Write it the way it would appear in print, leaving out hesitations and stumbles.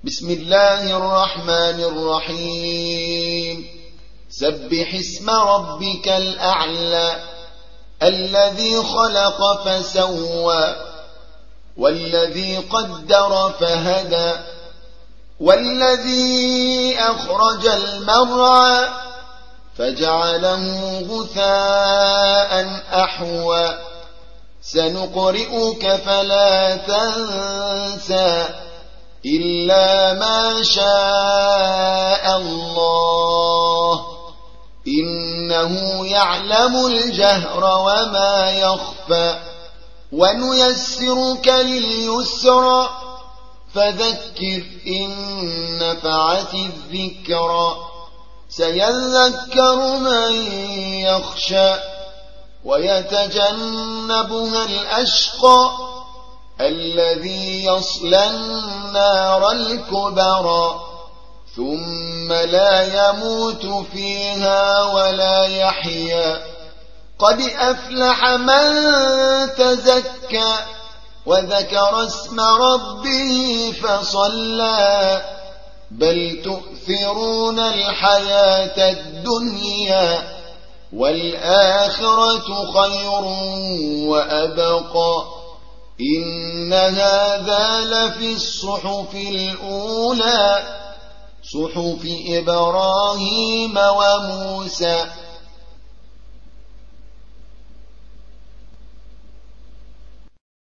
بسم الله الرحمن الرحيم سبح اسم ربك الأعلى الذي خلق فسوى والذي قدر فهدى والذي أخرج المرعى فجعله غثاء أحوى سنقرئك فلا تنسى إلا ما شاء الله إنه يعلم الجهر وما يخفى ونيسرك لليسرى فذكر إن نفعت الذكرى سيذكر من يخشى ويتجنبها الأشقى الذي يصلى النار الكبرى ثم لا يموت فيها ولا يحيا قد أفلح من تزكى وذكر اسم ربه فصلى بل تؤثرون الحياة الدنيا والآخرة خير وأبقى إن هذا لفي الصحف الأولى صحف إبراهيم وموسى